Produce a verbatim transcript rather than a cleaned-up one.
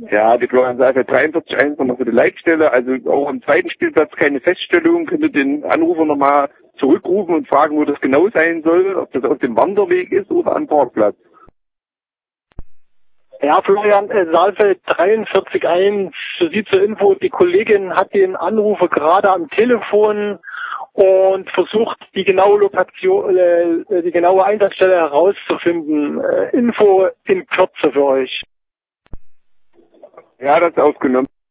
Ja, die Florian Seife dreiundvierzig eins nochmal für die Leitstelle. Also auch am zweiten Spielplatz keine Feststellung. Könnt ihr den Anrufer nochmal zurückrufen und fragen, wo das genau sein soll, ob das auf dem Wanderweg ist oder am Parkplatz. Ja, Florian äh, Saalfeld dreiundvierzig eins, für Sie zur Info, die Kollegin hat den Anrufer gerade am Telefon und versucht, die genaue Lokation, äh, die genaue Einsatzstelle herauszufinden. Äh, Info in Kürze für euch. Ja, das ist aufgenommen.